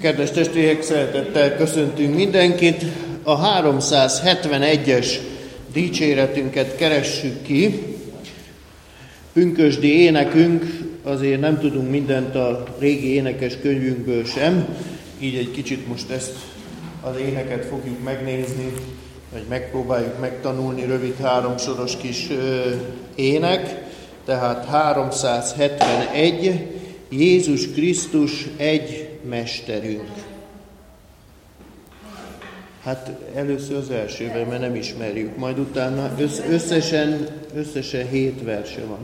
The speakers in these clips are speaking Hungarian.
Kedves testvérek, szeretettel köszöntünk mindenkit. A 371-es dicséretünket keressük ki. Pünkösdi énekünk, azért nem tudunk mindent a régi énekes könyvünkből sem, így egy kicsit most ezt az éneket fogjuk megnézni, vagy megpróbáljuk megtanulni, rövid háromsoros kis ének. Tehát 371, Jézus Krisztus egy mesterünk. Hát először az elsővel, mert nem ismerjük, majd utána összesen 7 verse van.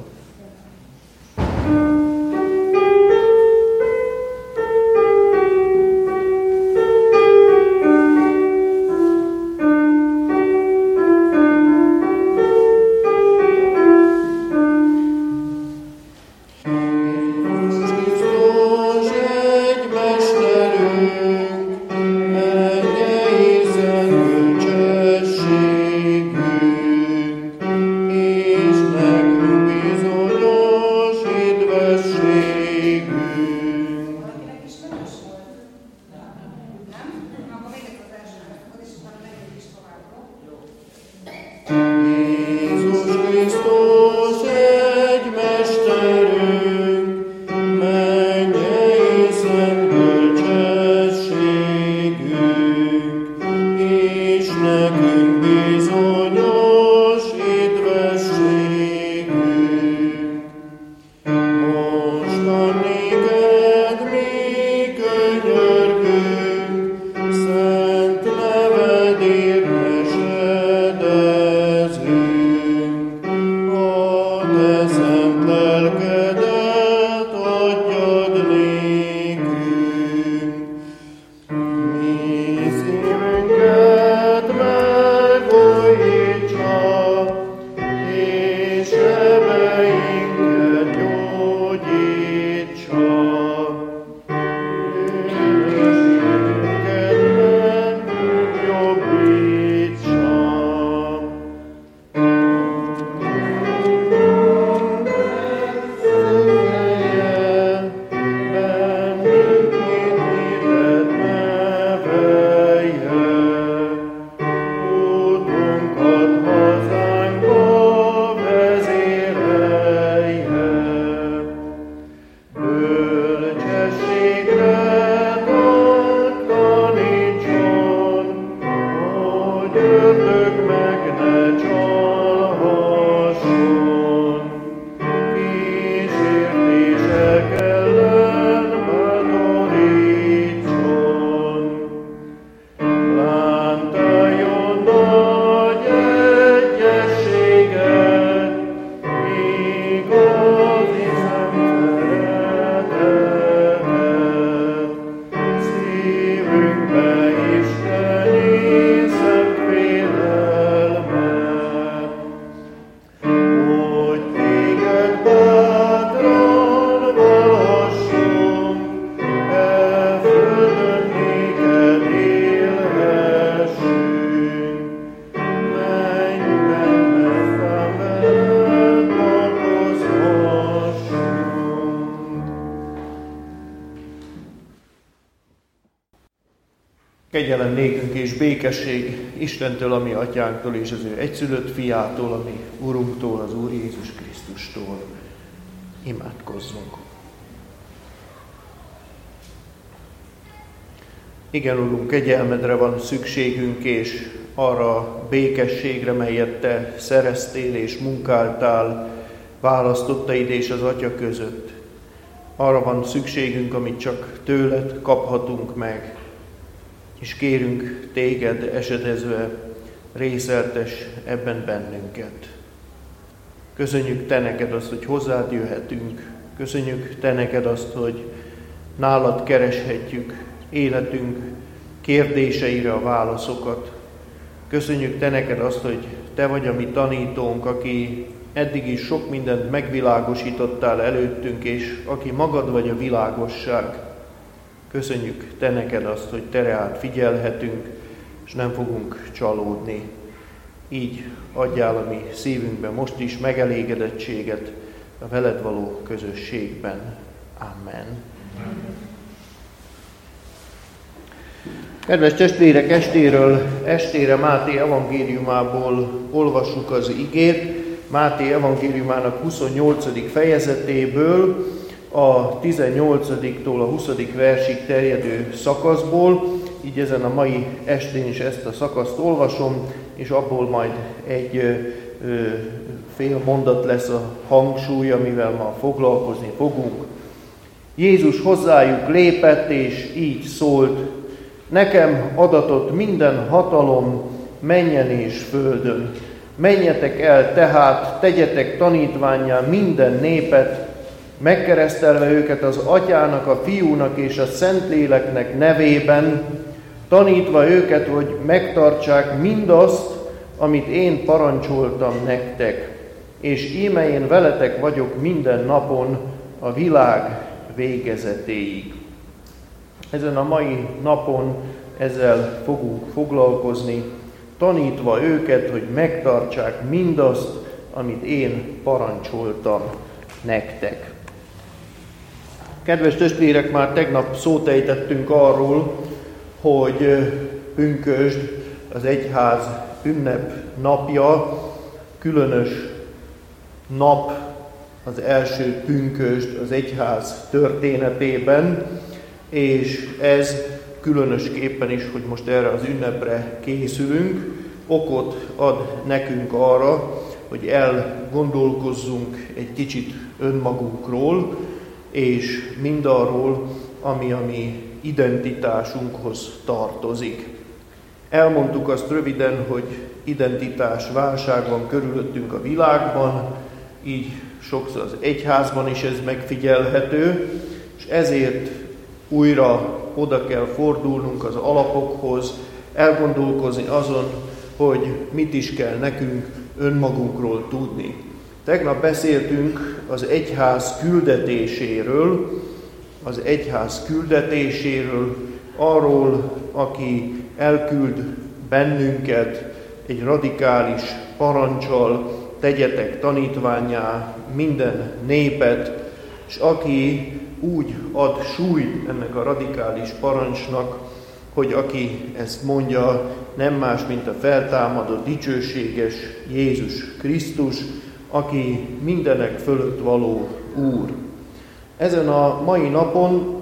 Kegyelem nékünk és békesség Istentől, a mi atyánktól, és az ő egyszülött fiától, a mi Urunktól, az Úr Jézus Krisztustól. Imádkozzunk. Igen, Urunk, kegyelmedre van szükségünk, és arra a békességre, melyet Te szereztél és munkáltál választottaid és az Atya között. Arra van szükségünk, amit csak tőled kaphatunk meg. És kérünk Téged esedezve, részeltes ebben bennünket. Köszönjük Te neked azt, hogy hozzád jöhetünk. Köszönjük Te neked azt, hogy nálad kereshetjük életünk kérdéseire a válaszokat. Köszönjük Te neked azt, hogy Te vagy a mi tanítónk, aki eddig is sok mindent megvilágosítottál előttünk, és aki magad vagy a világosság. Köszönjük Te neked azt, hogy Te reád figyelhetünk, és nem fogunk csalódni. Így adjál a mi szívünkben most is megelégedettséget a veled való közösségben. Amen. Kedves testvérek, estéről estére Máté evangéliumából olvassuk az igét, Máté evangéliumának 28. fejezetéből, a 18-tól a 20. versig terjedő szakaszból, így ezen a mai estén is ezt a szakaszt olvasom, és abból majd egy fél mondat lesz a hangsúly, amivel ma foglalkozni fogunk. Jézus hozzájuk lépett, és így szólt: nekem adatott minden hatalom mennyen és földön. Menjetek el tehát, tegyetek tanítvánnyá minden népet, megkeresztelve őket az Atyának, a Fiúnak és a Szentléleknek nevében, tanítva őket, hogy megtartsák mindazt, amit én parancsoltam nektek. És íme én veletek vagyok minden napon a világ végezetéig. Ezen a mai napon ezzel fogunk foglalkozni, tanítva őket, hogy megtartsák mindazt, amit én parancsoltam nektek. Kedves testvérek, már tegnap szót ejtettünk arról, hogy pünkösd, az egyház ünnep napja, különös nap, az első pünkösd az egyház történetében, és ez különösképpen is, hogy most erre az ünnepre készülünk, okot ad nekünk arra, hogy elgondolkozzunk egy kicsit önmagunkról, és mindarról, ami a mi identitásunkhoz tartozik. Elmondtuk azt röviden, hogy identitás válság van körülöttünk a világban, így sokszor az egyházban is ez megfigyelhető, és ezért újra oda kell fordulnunk az alapokhoz, elgondolkozni azon, hogy mit is kell nekünk önmagunkról tudni. Tegnap beszéltünk az egyház küldetéséről, arról, aki elküld bennünket egy radikális paranccsal, tegyetek tanítvánnyá minden népet, és aki úgy ad súlyt ennek a radikális parancsnak, hogy aki ezt mondja, nem más, mint a feltámadott, dicsőséges Jézus Krisztus, aki mindenek fölött való Úr. Ezen a mai napon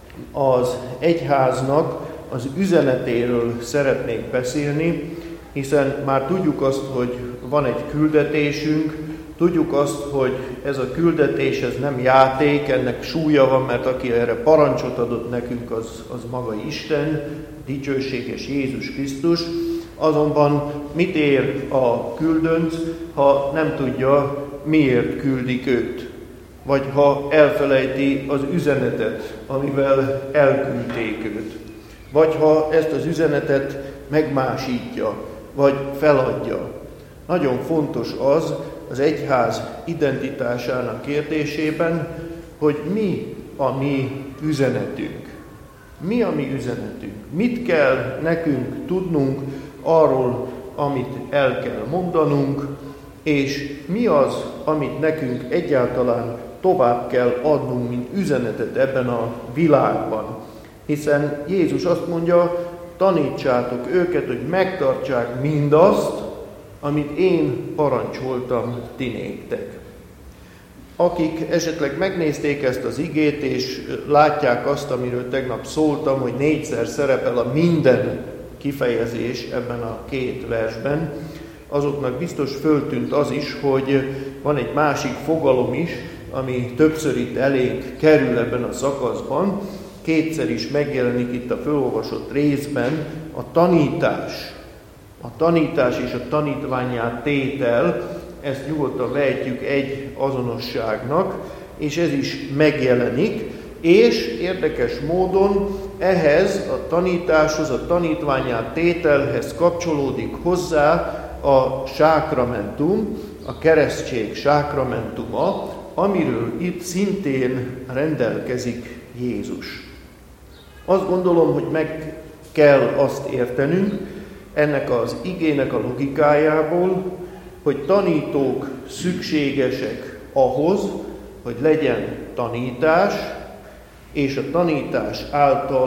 az egyháznak az üzenetéről szeretnék beszélni, hiszen már tudjuk azt, hogy van egy küldetésünk, tudjuk azt, hogy ez a küldetés ez nem játék, ennek súlya van, mert aki erre parancsot adott nekünk, az maga Isten, dicsőséges Jézus Krisztus. Azonban mit ér a küldönc, ha nem tudja, miért küldik őt? Vagy ha elfelejti az üzenetet, amivel elküldték őt? Vagy ha ezt az üzenetet megmásítja, vagy feladja? Nagyon fontos az egyház identitásának kérdésében, hogy mi a mi üzenetünk. Mi a mi üzenetünk? Mit kell nekünk tudnunk arról, amit el kell mondanunk, és mi az, amit nekünk egyáltalán tovább kell adnunk, mint üzenetet ebben a világban. Hiszen Jézus azt mondja, tanítsátok őket, hogy megtartsák mindazt, amit én parancsoltam ti néktek. Akik esetleg megnézték ezt az igét, és látják azt, amiről tegnap szóltam, hogy 4-szer szerepel a minden kifejezés ebben a 2 versben, azoknak biztos föltűnt az is, hogy van egy másik fogalom is, ami többször itt elénk kerül ebben a szakaszban, 2-szer is megjelenik itt a felolvasott részben a tanítás. A tanítás és a tanítvánnyá tétel, ezt nyugodtan vehetjük egy azonosságnak, és ez is megjelenik, és érdekes módon ehhez a tanításhoz, a tanítvánnyá tételhez kapcsolódik hozzá a sákramentum, a keresztség sákramentuma, amiről itt szintén rendelkezik Jézus. Azt gondolom, hogy meg kell azt értenünk ennek az igének a logikájából, hogy tanítók szükségesek ahhoz, hogy legyen tanítás, és a tanítás által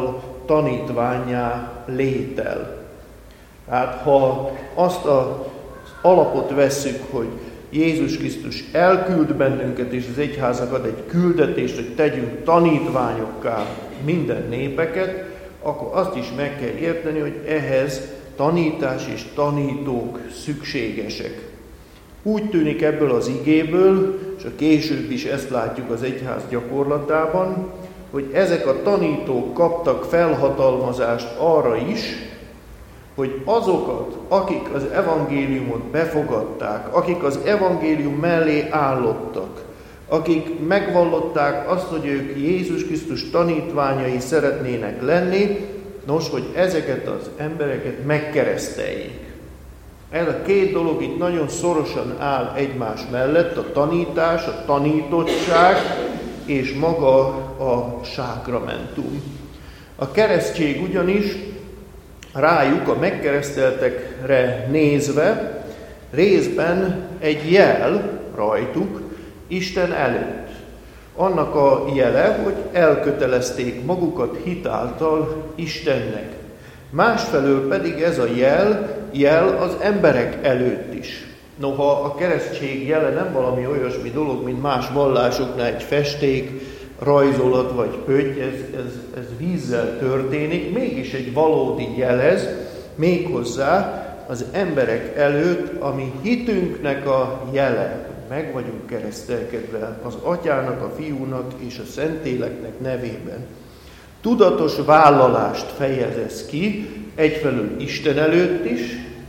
tanítvánnyá létel. Hát ha azt az alapot vesszük, hogy Jézus Krisztus elküld bennünket, és az egyháznak ad egy küldetést, hogy tegyünk tanítványokká minden népeket, akkor azt is meg kell érteni, hogy ehhez tanítás és tanítók szükségesek. Úgy tűnik ebből az igéből, és a később is ezt látjuk az egyház gyakorlatában, hogy ezek a tanítók kaptak felhatalmazást arra is, hogy azokat, akik az evangéliumot befogadták, akik az evangélium mellé állottak, akik megvallották azt, hogy ők Jézus Krisztus tanítványai szeretnének lenni, nos, hogy ezeket az embereket megkereszteljék. Ez a két dolog itt nagyon szorosan áll egymás mellett, a tanítás, a tanítottság és maga a sákramentum. A keresztség ugyanis rájuk, a megkereszteltekre nézve, részben egy jel rajtuk Isten előtt. Annak a jele, hogy elkötelezték magukat hitáltal Istennek. Másfelől pedig ez a jel az emberek előtt is. Noha a keresztség jele nem valami olyasmi dolog, mint más vallásoknál egy festék, rajzolat vagy pötty, ez vízzel történik, mégis egy valódi jelez, méghozzá az emberek előtt, ami hitünknek a jele, hogy meg vagyunk keresztelkedve az Atyának, a Fiúnak és a Szentléleknek nevében. Tudatos vállalást fejez ez ki, egyfelől Isten előtt is,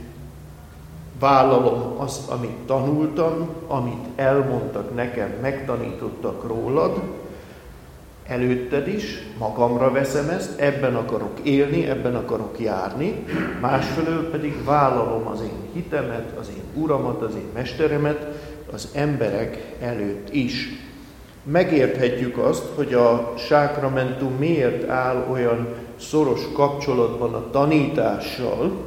vállalom azt, amit tanultam, amit elmondtak nekem, megtanítottak rólad, előtted is, magamra veszem ezt, ebben akarok élni, ebben akarok járni, másfelől pedig vállalom az én hitemet, az én uramat, az én mesteremet az emberek előtt is. Megérthetjük azt, hogy a sákramentum miért áll olyan szoros kapcsolatban a tanítással,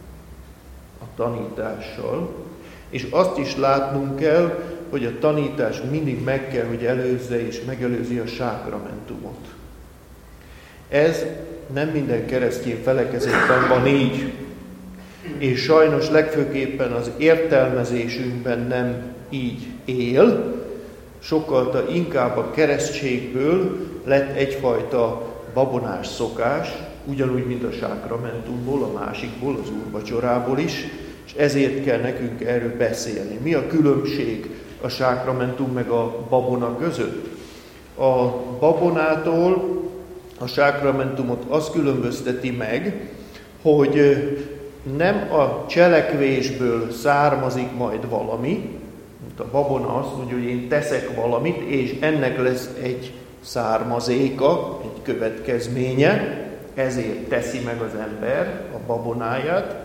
és azt is látnunk kell, hogy a tanítás mindig meg kell, hogy előzze és megelőzi a sákramentumot. Ez nem minden keresztény felekezetben van így, és sajnos legfőképpen az értelmezésünkben nem így él, sokkal inkább a keresztségből lett egyfajta babonás szokás, ugyanúgy, mint a sákramentumból, a másikból, az úrvacsorából is, és ezért kell nekünk erről beszélni. Mi a különbség a sákramentum meg a babona között? A babonától a sákramentumot az különbözteti meg, hogy nem a cselekvésből származik majd valami, mint a babona azt mondja, hogy én teszek valamit, és ennek lesz egy származéka, egy következménye, ezért teszi meg az ember a babonáját.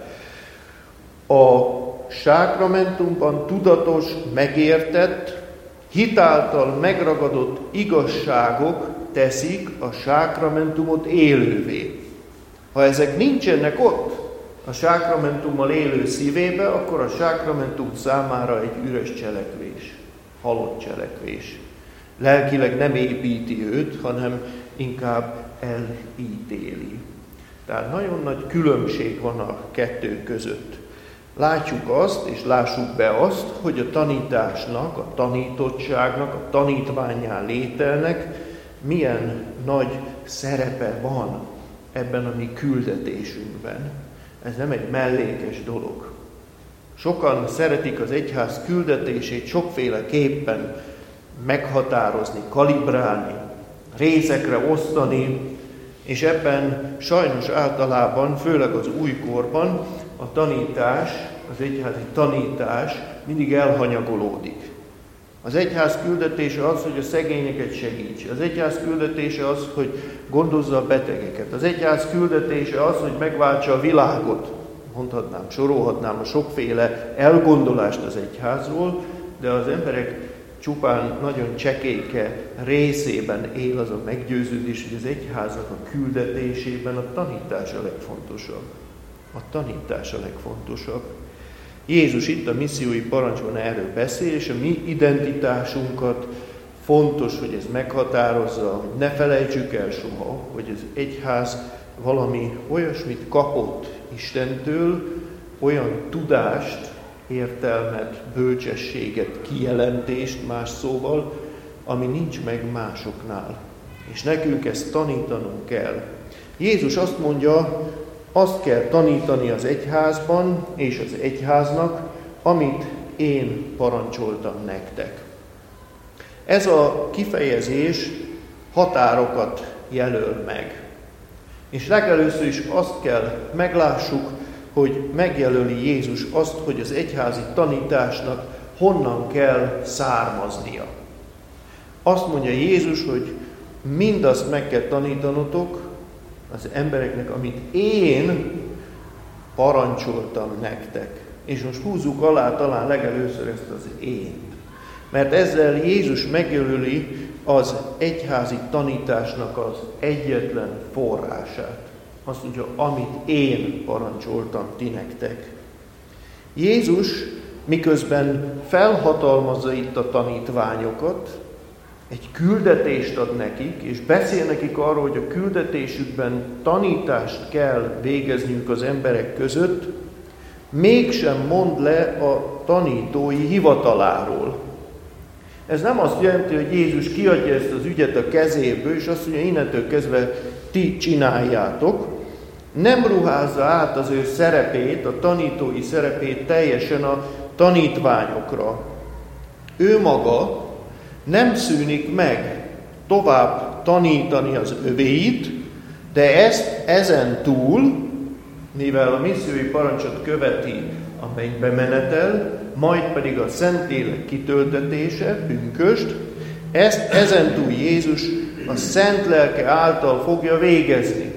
A sákramentumban tudatos, megértett, hitáltal megragadott igazságok teszik a sákramentumot élővé. Ha ezek nincsenek ott, a sákramentummal élő szívébe, akkor a sákramentum számára egy üres cselekvés, halott cselekvés. Lelkileg nem építi őt, hanem inkább elítéli. Tehát nagyon nagy különbség van a kettő között. Látjuk azt, és lássuk be azt, hogy a tanításnak, a tanítottságnak, a tanítvánnyá lételnek milyen nagy szerepe van ebben a mi küldetésünkben. Ez nem egy mellékes dolog. Sokan szeretik az egyház küldetését sokféleképpen meghatározni, kalibrálni, részekre osztani, és ebben sajnos általában, főleg az újkorban a tanítás, az egyházi tanítás mindig elhanyagolódik. Az egyház küldetése az, hogy a szegényeket segítse. Az egyház küldetése az, hogy gondozza a betegeket. Az egyház küldetése az, hogy megváltsa a világot. Mondhatnám, sorolhatnám a sokféle elgondolást az egyházról, de az emberek csupán nagyon csekélyke részében él az a meggyőződés, hogy az egyháznak a küldetésében a tanítás a legfontosabb. A tanítás a legfontosabb. Jézus itt a missziói parancsban erről beszél, és a mi identitásunkat fontos, hogy ez meghatározza, hogy ne felejtsük el soha, hogy az egyház valami olyasmit kapott Istentől, olyan tudást, értelmet, bölcsességet, kijelentést más szóval, ami nincs meg másoknál. És nekünk ezt tanítanunk kell. Jézus azt mondja, azt kell tanítani az egyházban és az egyháznak, amit én parancsoltam nektek. Ez a kifejezés határokat jelöl meg. És legelőször is azt kell meglássuk, hogy megjelöli Jézus azt, hogy az egyházi tanításnak honnan kell származnia. Azt mondja Jézus, hogy mindazt meg kell tanítanotok az embereknek, amit én parancsoltam nektek. És most húzzuk alá talán legelőször ezt az én. Mert ezzel Jézus megjelöli az egyházi tanításnak az egyetlen forrását. Azt mondja, amit én parancsoltam ti nektek. Jézus miközben felhatalmazza itt a tanítványokat, egy küldetést ad nekik, és beszél nekik arról, hogy a küldetésükben tanítást kell végezniük az emberek között, mégsem mond le a tanítói hivataláról. Ez nem azt jelenti, hogy Jézus kiadja ezt az ügyet a kezéből, és azt mondja, innentől kezdve ti csináljátok. Nem ruházza át az ő szerepét, a tanítói szerepét teljesen a tanítványokra. Ő maga nem szűnik meg tovább tanítani az övéit, de ezen túl, mivel a missziói parancsot követi a mennybe menetel, majd pedig a Szentlélek kitöltetése, pünköst, ezt ezentúl Jézus a Szent Lelke által fogja végezni.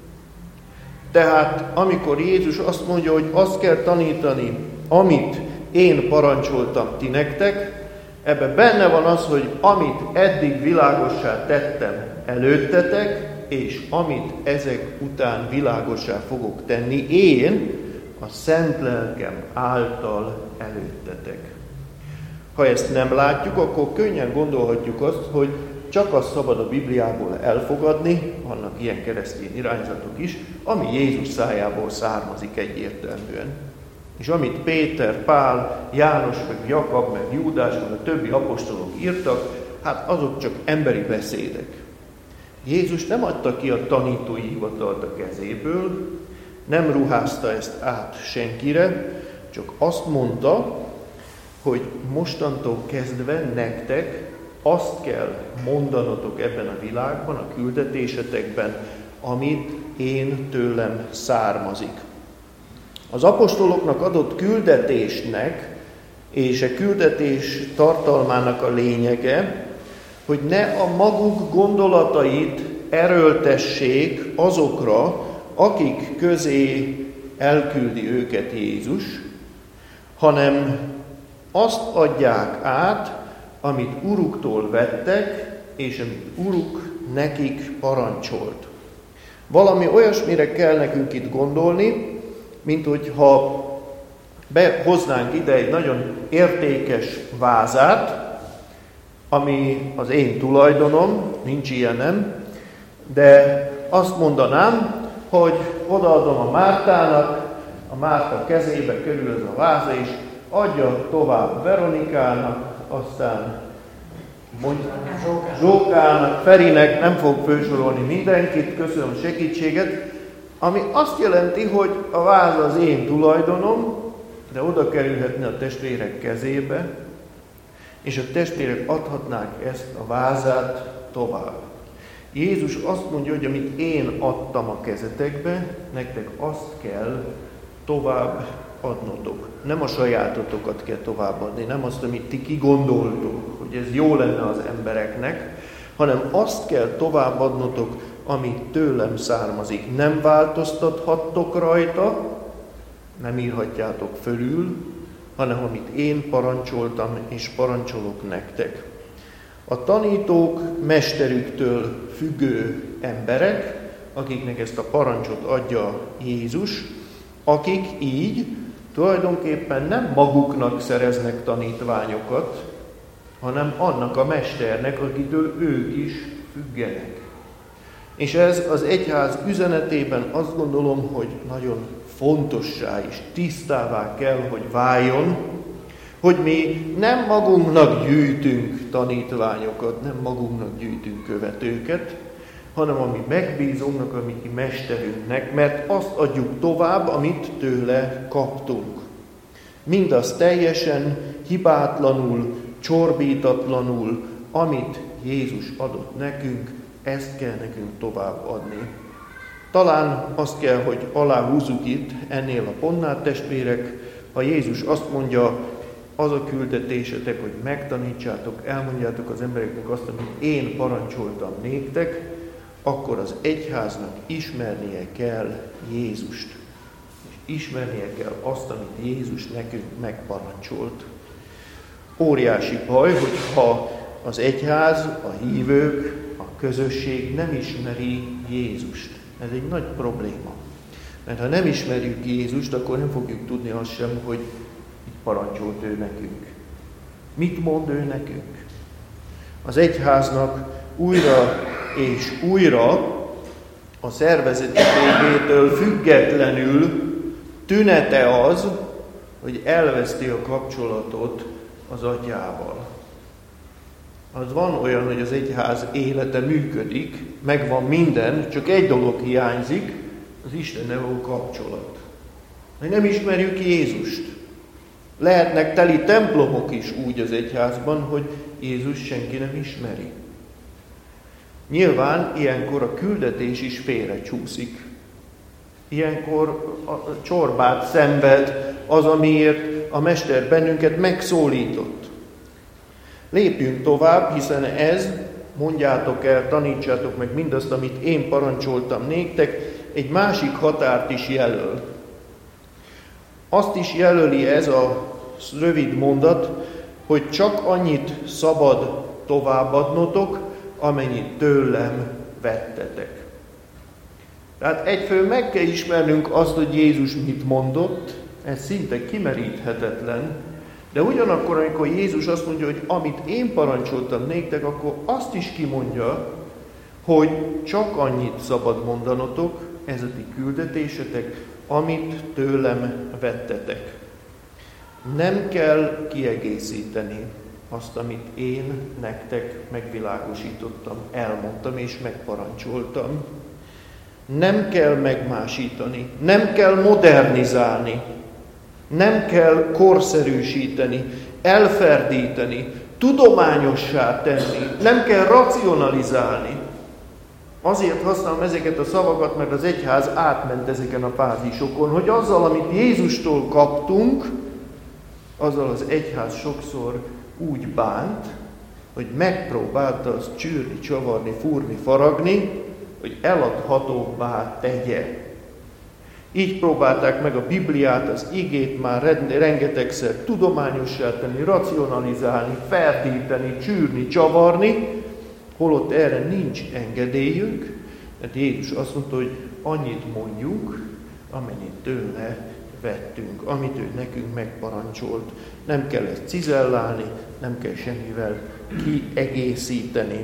Tehát amikor Jézus azt mondja, hogy azt kell tanítani, amit én parancsoltam ti nektek, ebben benne van az, hogy amit eddig világossá tettem előttetek, és amit ezek után világossá fogok tenni, én a Szent Lelkem által előttetek. Ha ezt nem látjuk, akkor könnyen gondolhatjuk azt, hogy csak azt szabad a Bibliából elfogadni, vannak ilyen keresztény irányzatok is, ami Jézus szájából származik egyértelműen. És amit Péter, Pál, János, meg Jakab, meg Júdás, meg a többi apostolok írtak, hát azok csak emberi beszédek. Jézus nem adta ki a tanítói hivatalt a kezéből, nem ruházta ezt át senkire, csak azt mondta, hogy mostantól kezdve nektek azt kell mondanotok ebben a világban, a küldetésetekben, amit én tőlem származik. Az apostoloknak adott küldetésnek és a küldetés tartalmának a lényege, hogy ne a maguk gondolatait erőltessék azokra, akik közé elküldi őket Jézus, hanem azt adják át, amit Uruktól vettek, és amit Uruk nekik parancsolt. Valami olyasmire kell nekünk itt gondolni, mint hogyha behoznánk ide egy nagyon értékes vázát, ami az én tulajdonom, nincs ilyenem, de azt mondanám, hogy odaadom a Mártának, a Márta kezébe kerül ez a váza, és adja tovább Veronikának, aztán Zsókának, Ferinek, nem fog fősorolni mindenkit, köszönöm a segítséget, ami azt jelenti, hogy a váza az én tulajdonom, de oda kerülhetne a testvérek kezébe, és a testvérek adhatnák ezt a vázát tovább. Jézus azt mondja, hogy amit én adtam a kezetekbe, nektek azt kell tovább adnotok. Nem a sajátotokat kell továbbadni, nem azt, amit ti kigondoltok, hogy ez jó lenne az embereknek, hanem azt kell továbbadnotok, ami tőlem származik. Nem változtathattok rajta, nem írhatjátok fölül, hanem amit én parancsoltam és parancsolok nektek. A tanítók mesterüktől függő emberek, akiknek ezt a parancsot adja Jézus, akik így tulajdonképpen nem maguknak szereznek tanítványokat, hanem annak a mesternek, akitől ők is függenek. És ez az egyház üzenetében azt gondolom, hogy nagyon fontossá és tisztává kell, hogy váljon, hogy mi nem magunknak gyűjtünk tanítványokat, nem magunknak gyűjtünk követőket, hanem a mi megbízónknak, a mi mesterünknek, mert azt adjuk tovább, amit tőle kaptunk. Mindaz teljesen, hibátlanul, csorbítatlanul, amit Jézus adott nekünk, ezt kell nekünk továbbadni. Talán azt kell, hogy aláhúzzuk itt ennél a pontnál, testvérek, ha Jézus azt mondja, az a küldetésetek, hogy megtanítsátok, elmondjátok az embereknek azt, amit én parancsoltam néktek, akkor az egyháznak ismernie kell Jézust. És ismernie kell azt, amit Jézus nekünk megparancsolt. Óriási baj, hogyha az egyház, a hívők, a közösség nem ismeri Jézust. Ez egy nagy probléma. Mert ha nem ismerjük Jézust, akkor nem fogjuk tudni azt sem, hogy mit parancsolt ő nekünk. Mit mond ő nekünk? Az egyháznak újra és újra a szervezetiségétől függetlenül tünete az, hogy elveszti a kapcsolatot az atyával. Az van olyan, hogy az egyház élete működik, megvan minden, csak egy dolog hiányzik, az Istennel való kapcsolat. Hogy nem ismerjük Jézust. Lehetnek teli templomok is úgy az egyházban, hogy Jézus senki nem ismeri. Nyilván ilyenkor a küldetés is félrecsúszik. Ilyenkor a csorbát szenved az, amiért a Mester bennünket megszólított. Lépjünk tovább, hiszen ez, mondjátok el, tanítsátok meg mindazt, amit én parancsoltam néktek, egy másik határt is jelöl. Azt is jelöli ez a rövid mondat, hogy csak annyit szabad továbbadnotok, amennyit tőlem vettetek. Tehát egyfől meg kell ismernünk azt, hogy Jézus mit mondott, ez szinte kimeríthetetlen, de ugyanakkor, amikor Jézus azt mondja, hogy amit én parancsoltam néktek, akkor azt is kimondja, hogy csak annyit szabad mondanotok, ez a ti küldetésetek, amit tőlem vettetek. Nem kell kiegészíteni azt, amit én nektek megvilágosítottam, elmondtam és megparancsoltam. Nem kell megmásítani, nem kell modernizálni, nem kell korszerűsíteni, elferdíteni, tudományossá tenni, nem kell racionalizálni. Azért használom ezeket a szavakat, mert az egyház átment ezeken a fázisokon, hogy azzal, amit Jézustól kaptunk, azzal az egyház sokszor úgy bánt, hogy megpróbálta azt csűrni, csavarni, fúrni, faragni, hogy eladhatóbbá tegye. Így próbálták meg a Bibliát, az igét már rengetegszer tudományossá tenni, racionalizálni, ferdíteni, csűrni, csavarni, holott erre nincs engedélyünk, mert Jézus azt mondta, hogy annyit mondjuk, amennyit tőle vettünk, amit ő nekünk megparancsolt. Nem kell ezt cizellálni, nem kell semmivel kiegészíteni.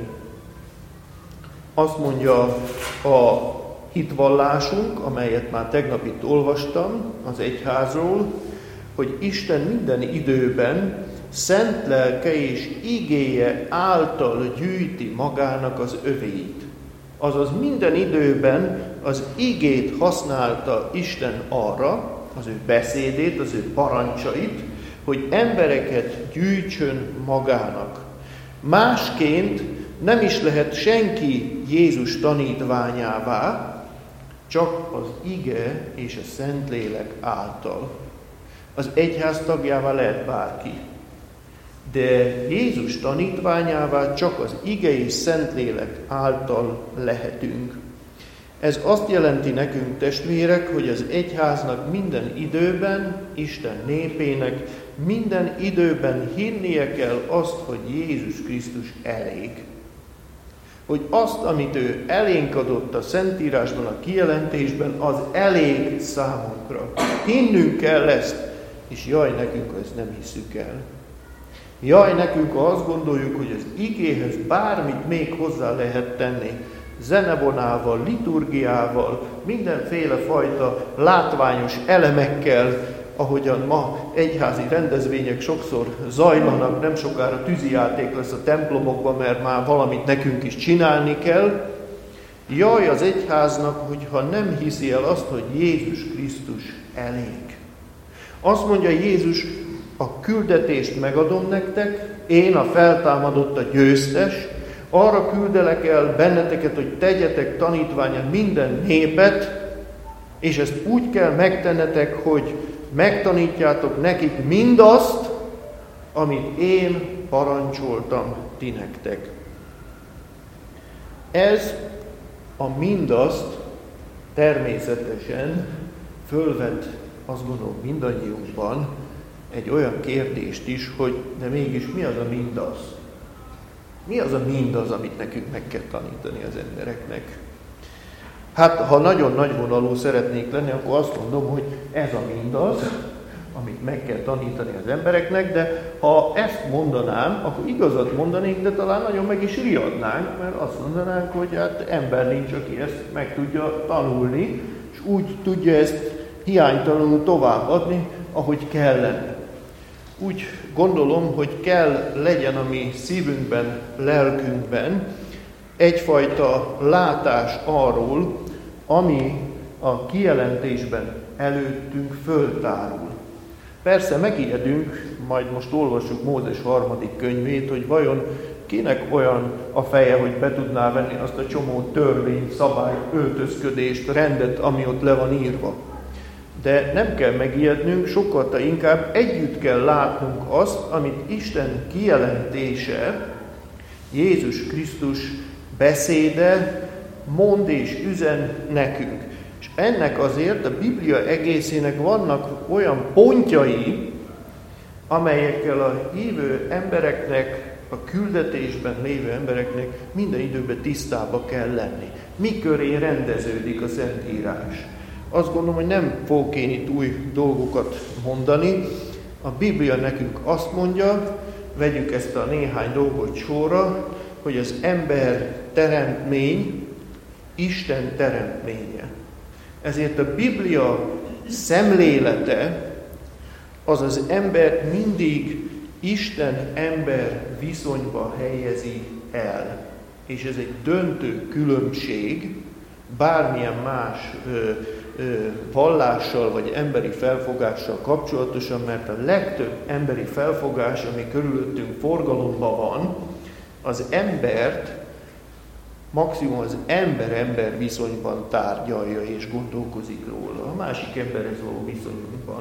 Azt mondja a hitvallásunk, amelyet már tegnap itt olvastam az egyházról, hogy Isten minden időben szent lelke és igéje által gyűjti magának az övéit. Azaz minden időben az igét használta Isten arra, az ő beszédét, az ő parancsait, hogy embereket gyűjtsön magának. Másként nem is lehet senki Jézus tanítványává, csak az ige és a Szentlélek által. Az egyház tagjává lehet bárki, de Jézus tanítványává csak az ige és Szentlélek által lehetünk. Ez azt jelenti nekünk, testvérek, hogy az egyháznak minden időben, Isten népének minden időben hinnie kell azt, hogy Jézus Krisztus elég. Hogy azt, amit ő elénk adott a Szentírásban, a kijelentésben, az elég számunkra. Hinnünk kell ezt, és jaj nekünk, ha ezt nem hiszük el. Jaj nekünk, ha azt gondoljuk, hogy az igéhez bármit még hozzá lehet tenni, zenevonával, liturgiával, mindenféle fajta látványos elemekkel, ahogyan ma egyházi rendezvények sokszor zajlanak, nem sokára tűzijáték lesz a templomokban, mert már valamit nekünk is csinálni kell. Jaj az egyháznak, hogyha nem hiszi el azt, hogy Jézus Krisztus elég. Azt mondja Jézus, a küldetést megadom nektek, én a feltámadott, a győztes, arra küldelek el benneteket, hogy tegyetek tanítványa minden népet, és ezt úgy kell megtennetek, hogy megtanítjátok nekik mindazt, amit én parancsoltam ti nektek. Ez a mindazt természetesen fölvet, azt gondolom, mindannyiunkban egy olyan kérdést is, hogy de mégis mi az a mindaz? Mi az a mindaz, amit nekünk meg kell tanítani az embereknek? Hát, ha nagyon nagyvonalú szeretnék lenni, akkor azt mondom, hogy ez a mindaz, amit meg kell tanítani az embereknek, de ha ezt mondanám, akkor igazat mondanék, de talán nagyon meg is riadnánk, mert azt mondanánk, hogy hát ember nincs, aki ezt meg tudja tanulni, és úgy tudja ezt hiánytalanul továbbadni, ahogy kellene. Úgy gondolom, hogy kell legyen a mi szívünkben, lelkünkben egyfajta látás arról, ami a kijelentésben előttünk föltárul. Persze megijedünk, majd most olvassuk Mózes 3. könyvét, hogy vajon kinek olyan a feje, hogy be tudná venni azt a csomó törvényt, szabályt, öltözködést, rendet, ami ott le van írva. De nem kell megijednünk, sokkal inkább együtt kell látnunk azt, amit Isten kijelentése, Jézus Krisztus beszéde mond és üzen nekünk. És ennek azért a Biblia egészének vannak olyan pontjai, amelyekkel a hívő embereknek, a küldetésben lévő embereknek minden időben tisztába kell lenni. Mi köré rendeződik a Szentírás. Azt gondolom, hogy nem fogok én itt új dolgokat mondani. A Biblia nekünk azt mondja, vegyük ezt a néhány dolgot sorra, hogy az ember teremtmény, Isten teremtménye. Ezért a Biblia szemlélete az az embert mindig Isten-ember viszonyba helyezi el. És ez egy döntő különbség bármilyen más vallással vagy emberi felfogással kapcsolatosan, mert a legtöbb emberi felfogás, ami körülöttünk forgalomban van, az embert maximum az ember-ember viszonyban tárgyalja és gondolkozik róla. A másik emberhez való viszonyban.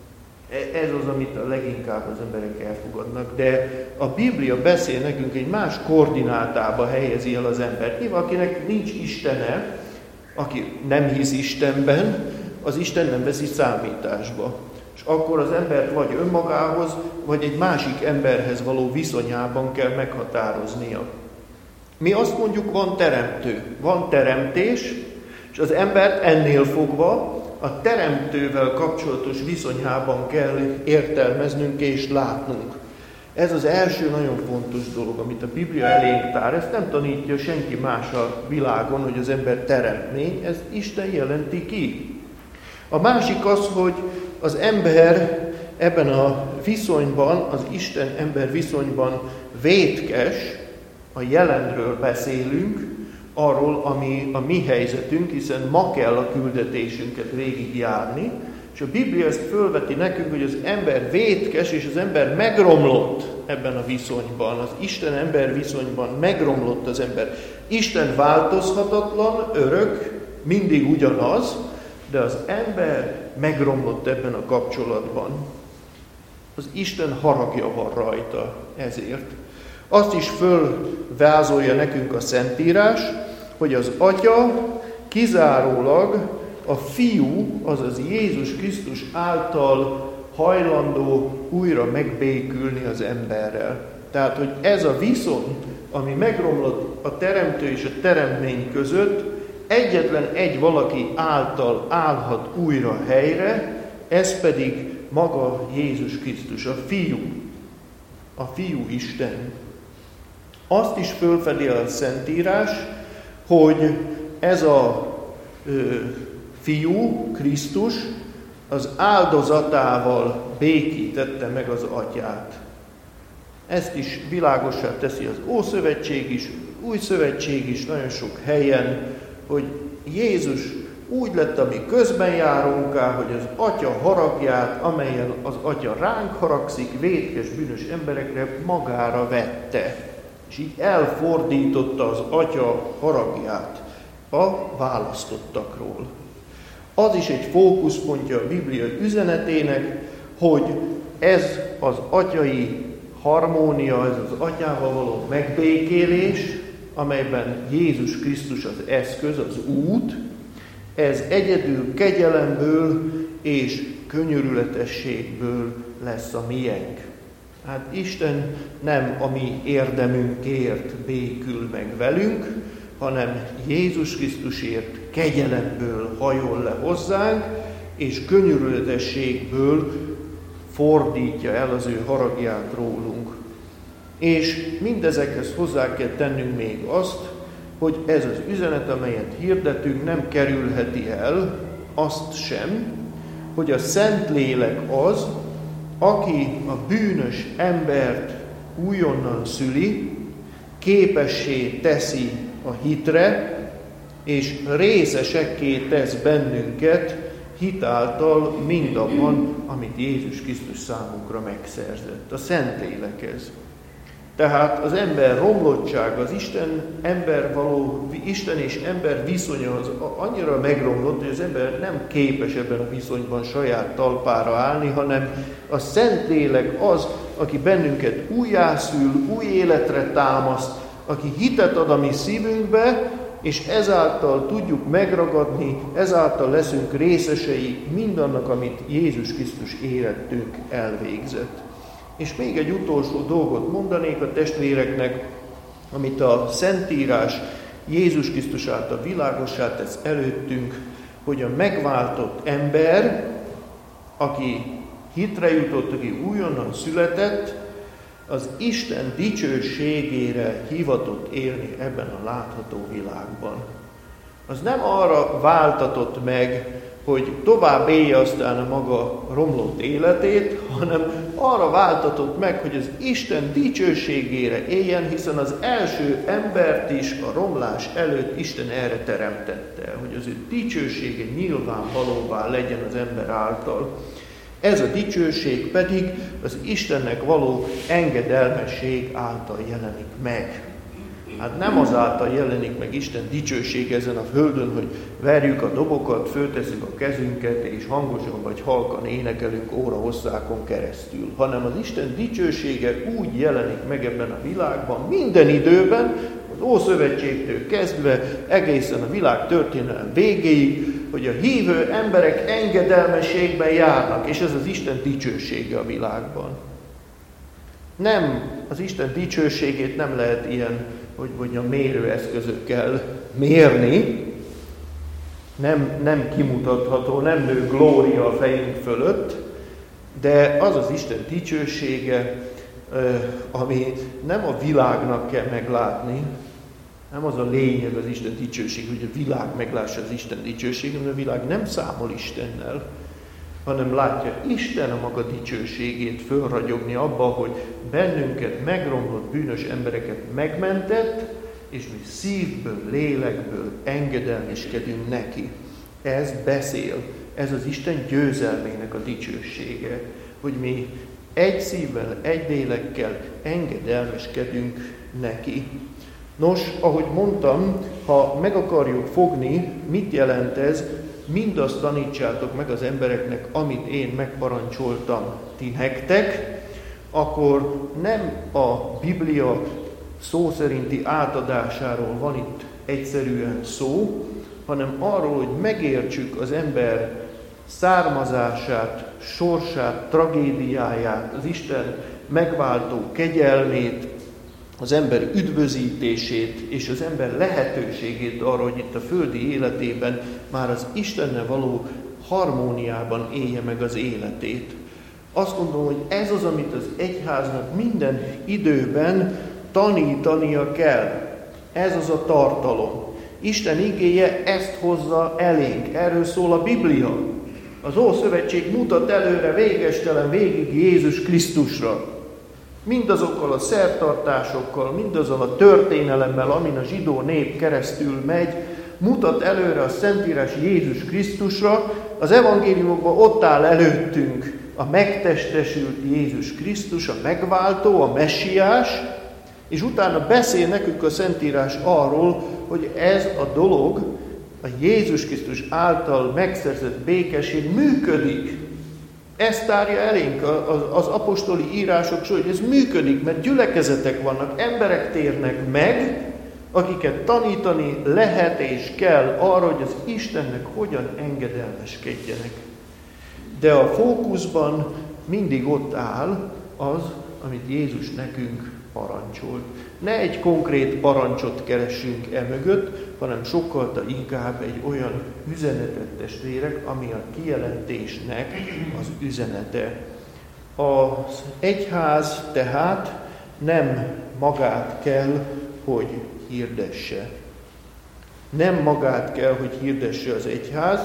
Ez az, amit a leginkább az emberek elfogadnak, de a Biblia beszél nekünk, egy más koordinátába helyezi el az embert. Nyilván, akinek nincs Istene, aki nem hisz Istenben, az Isten nem veszi számításba. És akkor az embert vagy önmagához, vagy egy másik emberhez való viszonyában kell meghatároznia. Mi azt mondjuk, van teremtő, van teremtés, és az embert ennél fogva a teremtővel kapcsolatos viszonyában kell értelmeznünk és látnunk. Ez az első nagyon fontos dolog, amit a Biblia elénk tár. Ezt nem tanítja senki más a világon, hogy az ember teremtmény, ezt Isten jelenti ki. A másik az, hogy az ember ebben a viszonyban, az Isten-ember viszonyban vétkes, a jelenről beszélünk, arról, ami a mi helyzetünk, hiszen ma kell a küldetésünket végigjárni, és a Biblia ezt fölveti nekünk, hogy az ember vétkes, és az ember megromlott ebben a viszonyban, az Isten-ember viszonyban megromlott az ember. Isten változhatatlan, örök, mindig ugyanaz, de az ember megromlott ebben a kapcsolatban. Az Isten haragja van rajta ezért. Azt is fölvázolja nekünk a Szentírás, hogy az Atya kizárólag a Fiú, azaz Jézus Krisztus által hajlandó újra megbékülni az emberrel. Tehát, hogy ez a viszony, ami megromlott a teremtő és a teremtmény között, egyetlen egy valaki által állhat újra helyre, ez pedig maga Jézus Krisztus, a Fiú Isten. Azt is fölfedi a Szentírás, hogy ez a fiú, Krisztus, az áldozatával békítette meg az atyát. Ezt is világossá teszi az Ószövetség is, Új Szövetség is nagyon sok helyen, hogy Jézus úgy lett a mi közbenjárónká, hogy az atya haragját, amelyen az atya ránk haragszik, vétkes, bűnös emberekre magára vette. És így elfordította az atya haragját a választottakról. Az is egy fókuszpontja a Biblia üzenetének, hogy ez az atyai harmónia, ez az atyával való megbékélés, amelyben Jézus Krisztus az eszköz, az út, ez egyedül kegyelemből és könyörületességből lesz a miénk. Hát Isten nem a mi érdemünkért békül meg velünk, hanem Jézus Krisztusért kegyelemből hajol le hozzánk, és könyörületességből fordítja el az ő haragját rólunk. És mindezekhez hozzá kell tennünk még azt, hogy ez az üzenet, amelyet hirdetünk, nem kerülheti el azt sem, hogy a Szentlélek az, aki a bűnös embert újonnan szüli, képessé teszi a hitre, és részesekké tesz bennünket hitáltal mindabban, amit Jézus Krisztus számunkra megszerzett. A Szentlélek ez. Tehát az ember romlottság, az Isten és ember viszonya az annyira megromlott, hogy az ember nem képes ebben a viszonyban saját talpára állni, hanem a Szentlélek az, aki bennünket újjászül, új életre támaszt, aki hitet ad a mi szívünkbe, és ezáltal tudjuk megragadni, ezáltal leszünk részesei mindannak, amit Jézus Krisztus érettünk elvégzett. És még egy utolsó dolgot mondanék a testvéreknek, amit a Szentírás Jézus Krisztus által világossá tesz előttünk, hogy a megváltott ember, aki hitre jutott, aki újonnan született, az Isten dicsőségére hivatott élni ebben a látható világban. Az nem arra váltatott meg, hogy tovább élje aztán a maga romlott életét, hanem arra váltatott meg, hogy az Isten dicsőségére éljen, hiszen az első embert is a romlás előtt Isten erre teremtette, hogy az ő dicsősége nyilvánvalóvá legyen az ember által. Ez a dicsőség pedig az Istennek való engedelmesség által jelenik meg. Hát nem azáltal jelenik meg Isten dicsőség ezen a földön, hogy verjük a dobokat, föltesszük a kezünket, és hangosan vagy halkan énekelünk órahosszákon keresztül, hanem az Isten dicsősége úgy jelenik meg ebben a világban, minden időben, az Ószövetségtől kezdve, egészen a világ történelem végéig, hogy a hívő emberek engedelmességben járnak, és ez az Isten dicsősége a világban. Nem, az Isten dicsőségét nem lehet ilyen, hogy mondjam, mérőeszközökkel mérni, nem kimutatható, nem nő glória a fejünk fölött, de az az Isten dicsősége, ami nem a világnak kell meglátni, nem az a lényeg az Isten dicsőség, hogy a világ meglássa az Isten dicsőséget, mert a világ nem számol Istennel, hanem látja Isten a maga dicsőségét fölragyogni abba, hogy bennünket, megromlott bűnös embereket megmentett, és mi szívből, lélekből engedelmeskedünk neki. Ez beszél, ez az Isten győzelmének a dicsősége, hogy mi egy szívvel, egy lélekkel engedelmeskedünk neki. Nos, ahogy mondtam, ha meg akarjuk fogni, mit jelent ez, mindazt tanítsátok meg az embereknek, amit én megparancsoltam ti nektek, akkor nem a Biblia szó szerinti átadásáról van itt egyszerűen szó, hanem arról, hogy megértsük az ember származását, sorsát, tragédiáját, az Isten megváltó kegyelmét, az ember üdvözítését és az ember lehetőségét arra, hogy itt a földi életében már az Istennel való harmóniában élje meg az életét. Azt gondolom, hogy ez az, amit az egyháznak minden időben tanítania kell. Ez az a tartalom. Isten igéje ezt hozza elénk. Erről szól a Biblia. Az Ószövetség mutat előre végestelen végig Jézus Krisztusra. Mindazokkal a szertartásokkal, mindazzal a történelemmel, amin a zsidó nép keresztül megy, mutat előre a Szentírás Jézus Krisztusra. Az evangéliumokban ott áll előttünk a megtestesült Jézus Krisztus, a megváltó, a messiás, és utána beszél nekünk a Szentírás arról, hogy ez a dolog, a Jézus Krisztus által megszerzett békesség működik. Ezt tárja elénk az apostoli írások során, hogy ez működik, mert gyülekezetek vannak, emberek térnek meg, akiket tanítani lehet és kell arra, hogy az Istennek hogyan engedelmeskedjenek. De a fókuszban mindig ott áll az, amit Jézus nekünk parancsolt. Ne egy konkrét parancsot keressünk mögött, hanem sokkal inkább egy olyan üzenetet, testvérek, ami a kijelentésnek az üzenete. Az egyház tehát nem magát kell, hogy hirdesse. Nem magát kell, hogy hirdesse az egyház,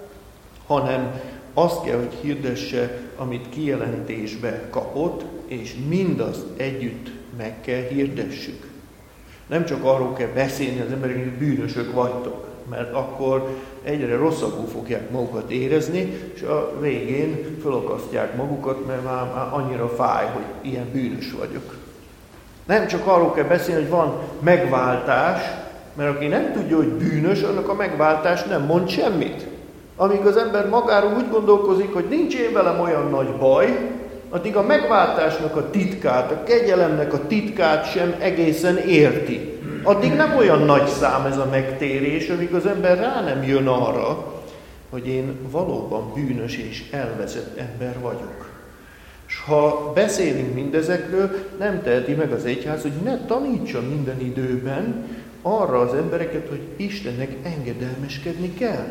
hanem azt kell, hogy hirdesse, amit kijelentésbe kapott, és mindazt együtt meg kell hirdessük. Nem csak arról kell beszélni az emberek, hogy bűnösök vagytok, mert akkor egyre rosszabbul fogják magukat érezni, és a végén fölakasztják magukat, mert már annyira fáj, hogy ilyen bűnös vagyok. Nem csak arról kell beszélni, hogy van megváltás, mert aki nem tudja, hogy bűnös, annak a megváltás nem mond semmit. Amíg az ember magáról úgy gondolkozik, hogy nincs én velem olyan nagy baj, addig a megváltásnak a titkát, a kegyelemnek a titkát sem egészen érti. Addig nem olyan nagy szám ez a megtérés, amíg az ember rá nem jön arra, hogy én valóban bűnös és elveszett ember vagyok. És ha beszélünk mindezekről, nem teheti meg az egyház, hogy ne tanítsa minden időben arra az embereket, hogy Istennek engedelmeskedni kell.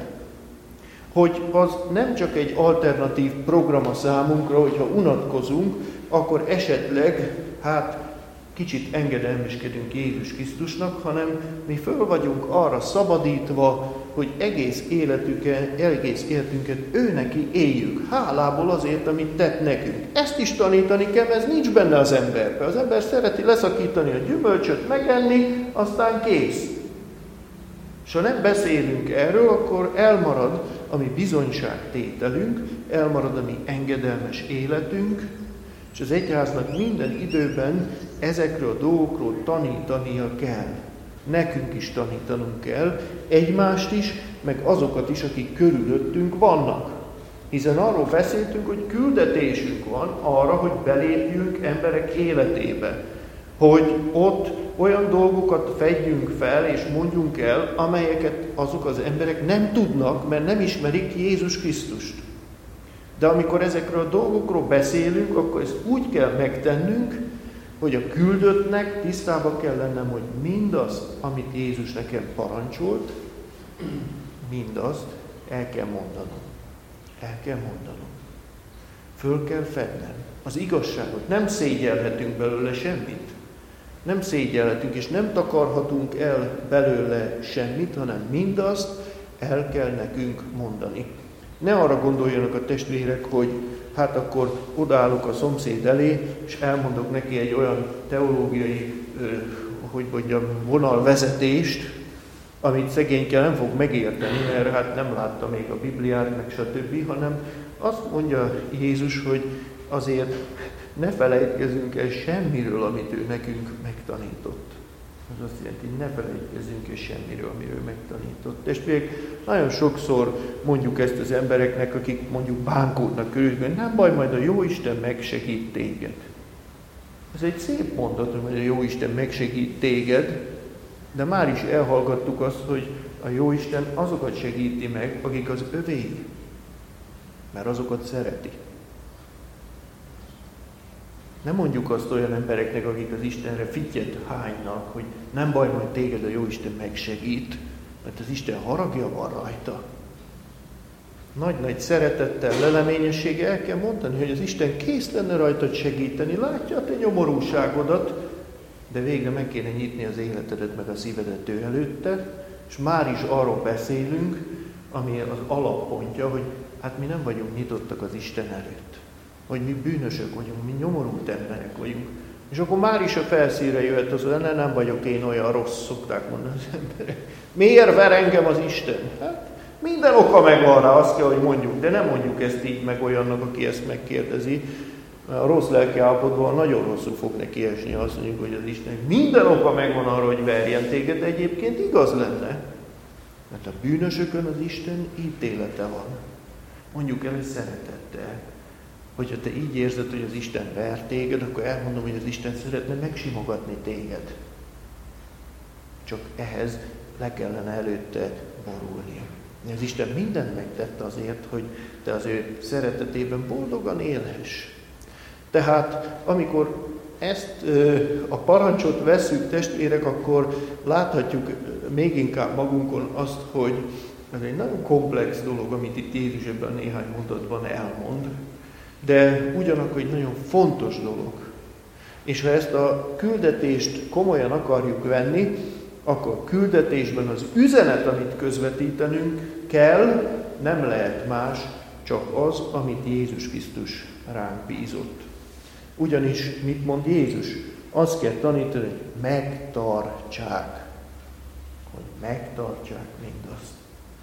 Hogy az nem csak egy alternatív program a számunkra, hogyha unatkozunk, akkor esetleg, kicsit engedelmeskedünk Jézus Krisztusnak, hanem mi föl vagyunk arra szabadítva, hogy egész életünket ő neki éljük. Hálából azért, amit tett nekünk. Ezt is tanítani kell, ez nincs benne az emberben. Az ember szereti leszakítani a gyümölcsöt, megenni, aztán kész. És ha nem beszélünk erről, akkor elmarad a mi bizonyságtételünk, elmarad a mi engedelmes életünk, és az egyháznak minden időben ezekről a dolgokról tanítania kell. Nekünk is tanítanunk kell, egymást is, meg azokat is, akik körülöttünk vannak. Hiszen arról beszéltünk, hogy küldetésünk van arra, hogy belépjünk emberek életébe. Hogy ott olyan dolgokat fedjünk fel és mondjunk el, amelyeket azok az emberek nem tudnak, mert nem ismerik Jézus Krisztust. De amikor ezekről a dolgokról beszélünk, akkor ezt úgy kell megtennünk, hogy a küldöttnek tisztában kell lennem, hogy mindazt, amit Jézus nekem parancsolt, mindazt el kell mondanom. El kell mondanom. Föl kell fednem az igazságot. Nem szégyelhetünk belőle semmit. Nem szégyelhetünk, és nem takarhatunk el belőle semmit, hanem mindazt el kell nekünk mondani. Ne arra gondoljanak a testvérek, hogy akkor odaállok a szomszéd elé, és elmondok neki egy olyan teológiai, vonalvezetést, amit szegényke nem fog megérteni, mert nem látta még a Bibliát, meg stb., hanem azt mondja Jézus, hogy azért ne felejtkezzünk el semmiről, amit ő nekünk megtanított. Az azt jelenti, hogy ne felejtkezzünk el semmiről, amiről ő megtanított. Testvérek, nagyon sokszor mondjuk ezt az embereknek, akik mondjuk bánkódnak körül, hogy nem baj, majd a Jóisten megsegít téged. Ez egy szép mondat, hogy a Jóisten megsegít téged, de már is elhallgattuk azt, hogy a Jóisten azokat segíti meg, akik az övéi, mert azokat szereti. Nem mondjuk azt olyan embereknek, akik az Istenre fittyet hánynak, hogy nem baj, majd téged a Jóisten megsegít, mert az Isten haragja van rajta. Nagy-nagy szeretettel, leleményességgel el kell mondani, hogy az Isten kész lenne rajtad segíteni, látja a te nyomorúságodat, de végre meg kéne nyitni az életedet, meg a szívedet ő előtte, És már is arról beszélünk, ami az alappontja, hogy hát mi nem vagyunk nyitottak az Isten előtt. Hogy mi bűnösök vagyunk, mi nyomorult emberek vagyunk. És akkor már is a felszínre jöhet az, hogy nem vagyok én olyan rossz, szokták mondani az emberek. Miért ver engem az Isten? Hát minden oka megvan rá, azt kell, hogy mondjuk, de nem mondjuk ezt így meg olyannak, aki ezt megkérdezi. A rossz lelki állapotban nagyon rosszul fog neki esni, azt mondjuk, hogy az Isten minden oka megvan arra, hogy verjen téged, de egyébként igaz lenne. Mert a bűnösökön az Isten ítélete van. Mondjuk el, hogy szeretettel. Hogyha te így érzed, hogy az Isten ver téged, akkor elmondom, hogy az Isten szeretne megsimogatni téged. Csak ehhez le kellene előtte borulni. Az Isten mindent megtette azért, hogy te az ő szeretetében boldogan élhess. Tehát amikor ezt a parancsot vesszük, testvérek, akkor láthatjuk még inkább magunkon azt, hogy ez egy nagyon komplex dolog, amit itt Jézus ebben néhány mondatban elmond, de ugyanakkor egy nagyon fontos dolog. És ha ezt a küldetést komolyan akarjuk venni, akkor a küldetésben az üzenet, amit közvetítenünk kell, nem lehet más, csak az, amit Jézus Krisztus ránk bízott. Ugyanis mit mond Jézus? Azt kell tanítani, hogy megtartsák. Hogy megtartsák mindazt.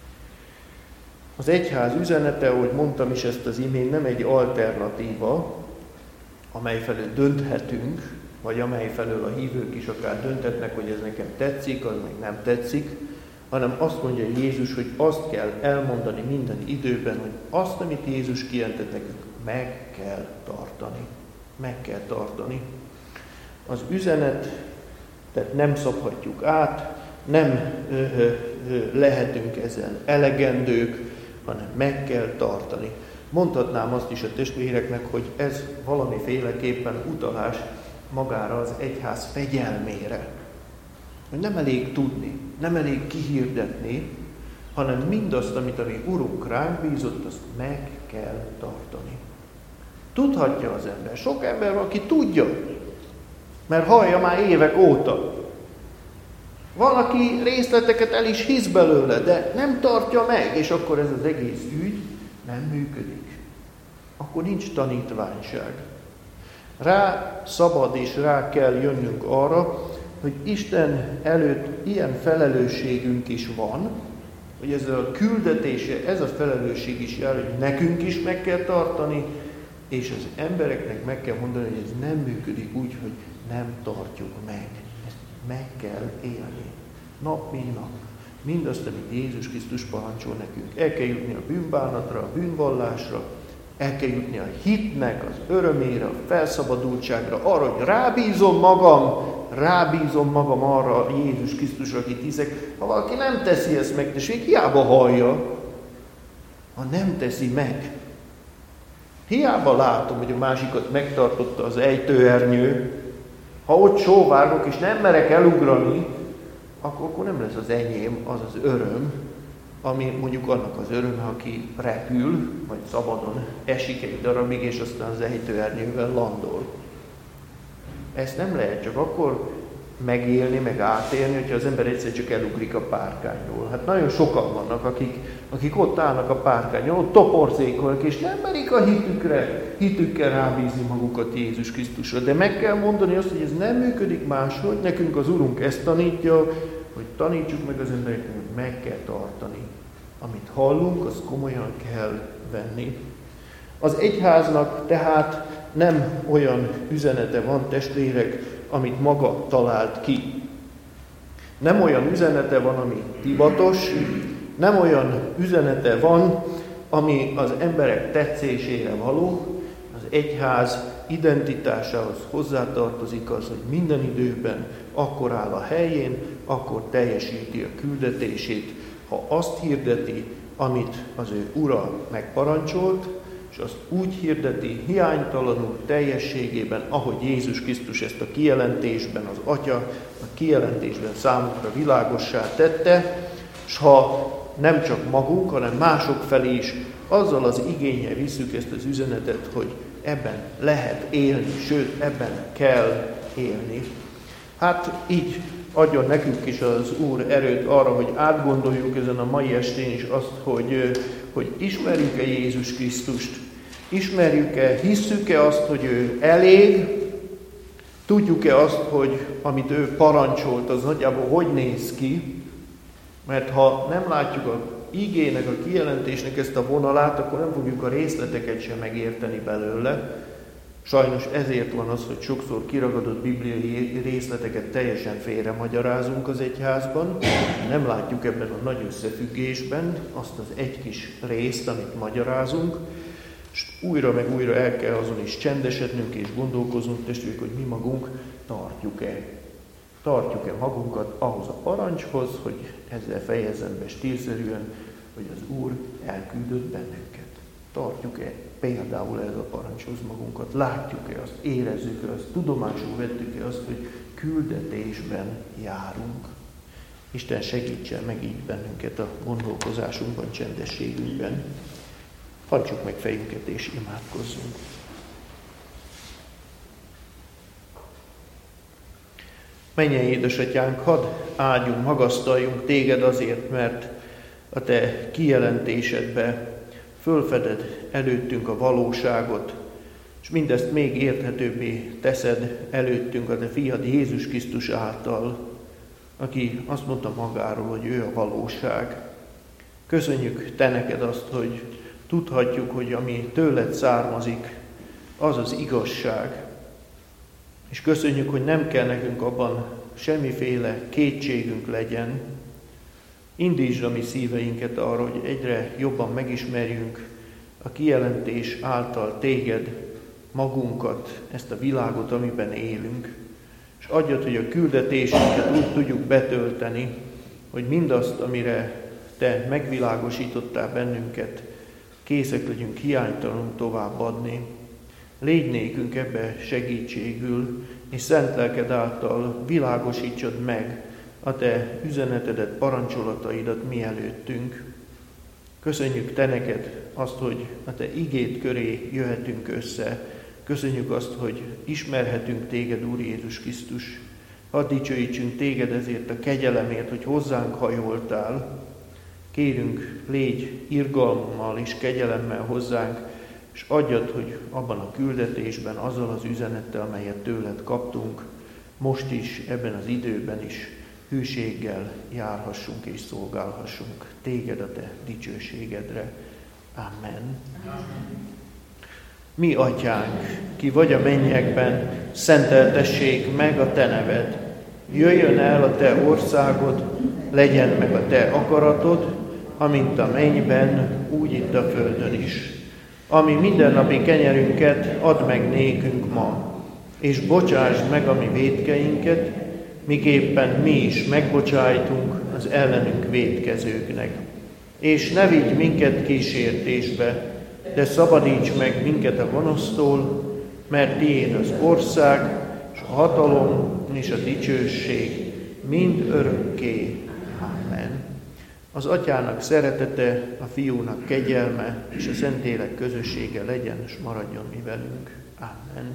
Az egyház üzenete, ahogy mondtam is ezt az imént, nem egy alternatíva, amely felől dönthetünk, vagy amely felől a hívők is akár dönthetnek, hogy ez nekem tetszik, az meg nem tetszik, hanem azt mondja Jézus, hogy azt kell elmondani minden időben, hogy azt, amit Jézus kijelentett nekünk, meg kell tartani. Meg kell tartani. Az üzenetet nem szabhatjuk át, nem lehetünk ezen elegendők, hanem meg kell tartani. Mondhatnám azt is a testvéreknek, hogy ez valamiféleképpen utalás magára az egyház fegyelmére. Hogy nem elég tudni, nem elég kihirdetni, hanem mindazt, amit a mi Urunk ránk bízott, azt meg kell tartani. Tudhatja az ember. Sok ember van, aki tudja, mert hallja már évek óta. Van, aki részleteket el is hisz belőle, de nem tartja meg, és akkor ez az egész ügy nem működik. Akkor nincs tanítványság. Rá szabad és rá kell jönnünk arra, hogy Isten előtt ilyen felelősségünk is van, hogy ez a küldetése, ez a felelősség is jár, hogy nekünk is meg kell tartani, és az embereknek meg kell mondani, hogy ez nem működik úgy, hogy nem tartjuk meg. Ezt meg kell élni. Nap, mint nap. Mindazt, amit Jézus Krisztus parancsol nekünk. El kell jutni a bűnbánatra, a bűnvallásra, el kell jutni a hitnek, az örömére, a felszabadultságra, arra, hogy rábízom magam arra Jézus Krisztusra, akit hiszek. Ha valaki nem teszi ezt meg, tessék, hiába hallja, ha nem teszi meg. Hiába látom, hogy a másikat megtartotta az ejtőernyő, ha ott sóvárgok és nem merek elugrani, akkor nem lesz az enyém, az az öröm, ami mondjuk annak az öröme, aki repül, vagy szabadon esik egy darabig, és aztán az ejtőernyővel landol. Ezt nem lehet csak akkor megélni, meg átélni, hogyha az ember egyszer csak elugrik a párkányról. Hát nagyon sokan vannak, akik ott állnak a párkányon, ott toporzékolnak, és nem merik a hitükkel rábízni magukat Jézus Krisztusra. De meg kell mondani azt, hogy ez nem működik máshogy. Nekünk az Urunk ezt tanítja, hogy tanítsuk meg az embereknek, hogy meg kell tartani. Amit hallunk, azt komolyan kell venni. Az egyháznak tehát nem olyan üzenete van, testvérek, amit maga talált ki. Nem olyan üzenete van, ami divatos, nem olyan üzenete van, ami az emberek tetszésére való. Az egyház identitásához hozzátartozik az, hogy minden időben akkor áll a helyén, akkor teljesíti a küldetését, ha azt hirdeti, amit az ő Ura megparancsolt, és azt úgy hirdeti hiánytalanul, teljességében, ahogy Jézus Krisztus ezt a kijelentésben, az Atya a kijelentésben számunkra világossá tette, és ha nem csak magunk, hanem mások felé is azzal az igénnyel visszük ezt az üzenetet, hogy ebben lehet élni, sőt, ebben kell élni. Hát így adjon nekünk is az Úr erőt arra, hogy átgondoljuk ezen a mai estén is azt, hogy ismerjük-e Jézus Krisztust, ismerjük-e, hisszük-e azt, hogy ő elég, tudjuk-e azt, hogy amit ő parancsolt, az nagyjából hogy néz ki, mert ha nem látjuk a igének, a kijelentésnek ezt a vonalát, akkor nem fogjuk a részleteket sem megérteni belőle. Sajnos ezért van az, hogy sokszor kiragadott bibliai részleteket teljesen félre magyarázunk az egyházban. Nem látjuk ebben a nagy összefüggésben azt az egy kis részt, amit magyarázunk, és újra meg újra el kell azon is csendesednünk és gondolkoznunk, testvérek, hogy mi magunk tartjuk-e magunkat ahhoz a parancshoz, hogy ezzel fejezzem be stílszerűen, hogy az Úr elküldött bennünket. Tartjuk-e például ez a parancshoz magunkat? Látjuk-e azt? Érezzük-e azt? Tudomásul vettük-e azt, hogy küldetésben járunk? Isten segítsen meg így bennünket a gondolkozásunkban, csendességünkben. Hajtsuk meg fejünket és imádkozzunk. Mennyei édesatyánk, hadd áldjunk, magasztaljunk téged azért, mert a te kijelentésedbe fölfeded előttünk a valóságot, és mindezt még érthetőbbé teszed előttünk a te fiad Jézus Krisztus által, aki azt mondta magáról, hogy ő a valóság. Köszönjük te neked azt, hogy tudhatjuk, hogy ami tőled származik, az az igazság. És köszönjük, hogy nem kell nekünk abban semmiféle kétségünk legyen. Indítsd a mi szíveinket arra, hogy egyre jobban megismerjünk a kijelentés által téged, magunkat, ezt a világot, amiben élünk. És adjad, hogy a küldetésünket úgy tudjuk betölteni, hogy mindazt, amire te megvilágosítottál bennünket, készek legyünk hiánytalanul továbbadni. Légy nékünk ebbe segítségül, és szent lelked által világosítsad meg a te üzenetedet, parancsolataidat mi előttünk. Köszönjük te neked azt, hogy a te igéd köré jöhetünk össze. Köszönjük azt, hogy ismerhetünk téged, Úr Jézus Krisztus. Hadd dicsőítsünk téged ezért a kegyelemért, hogy hozzánk hajoltál. Kérünk, légy irgalommal és kegyelemmel hozzánk, és adjad, hogy abban a küldetésben, azzal az üzenettel, amelyet tőled kaptunk, most is, ebben az időben is hűséggel járhassunk és szolgálhassunk téged a te dicsőségedre. Amen. Mi atyánk, ki vagy a mennyekben, szenteltessék meg a te neved. Jöjjön el a te országod, legyen meg a te akaratod, amint a mennyben, úgy itt a földön is. Ami mindennapi kenyerünket add meg nékünk ma, és bocsásd meg a mi vétkeinket, miképpen mi is megbocsájtunk az ellenünk vétkezőknek. És ne vigy minket kísértésbe, de szabadíts meg minket a gonosztól, mert tiéd az ország, és a hatalom, és a dicsőség mind örökké. Amen. Az Atyának szeretete, a Fiúnak kegyelme, és a Szentlélek közössége legyen, és maradjon mi velünk. Amen.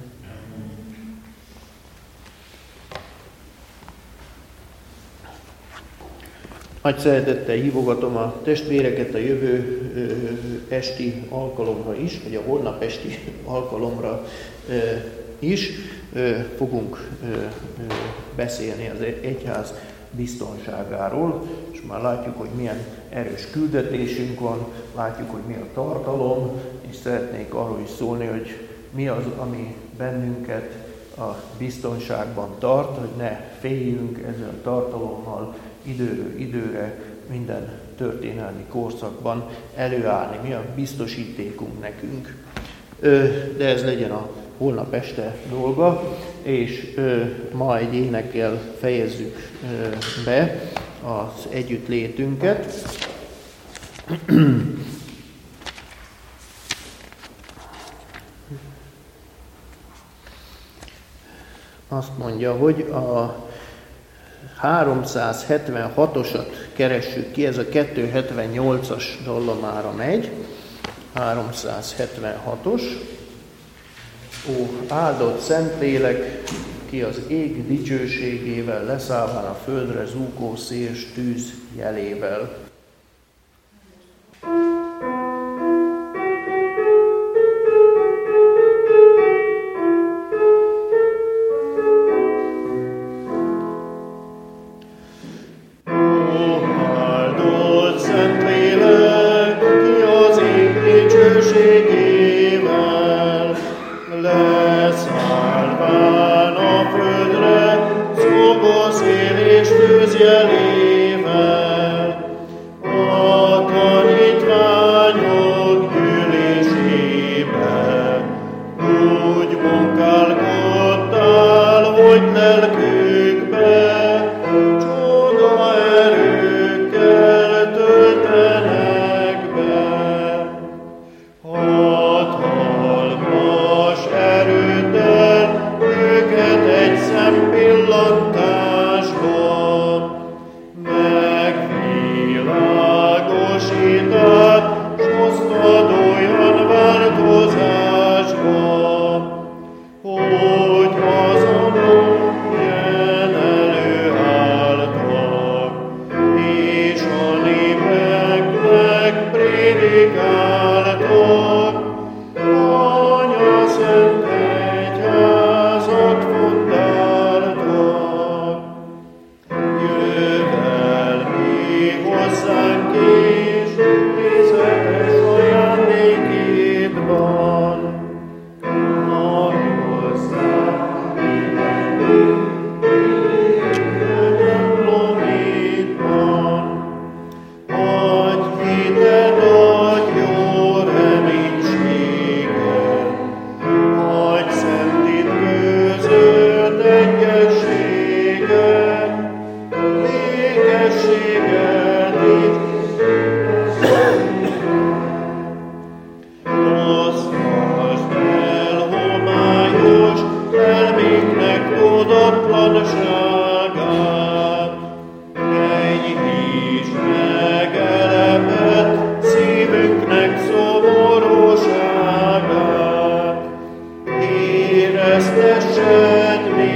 Nagy szeretettel hívogatom a testvéreket a jövő esti alkalomra is, vagy a holnap esti alkalomra is. Fogunk beszélni az egyház biztonságáról, és már látjuk, hogy milyen erős küldetésünk van, látjuk, hogy mi a tartalom, és szeretnék arról is szólni, hogy mi az, ami bennünket a biztonságban tart, hogy ne féljünk ezzel a tartalommal időről időre minden történelmi korszakban előállni. Mi a biztosítékunk nekünk. De ez legyen a holnap este dolga, és ma egy énekkel fejezzük be az együttlétünket. Azt mondja, hogy a 376-osat keressük ki, ez a 278-as dallamára megy, 376-os. Ó, áldott Szentlélek, ki az ég dicsőségével, leszállván a földre zúgó szél s tűz jelével. Éreztessed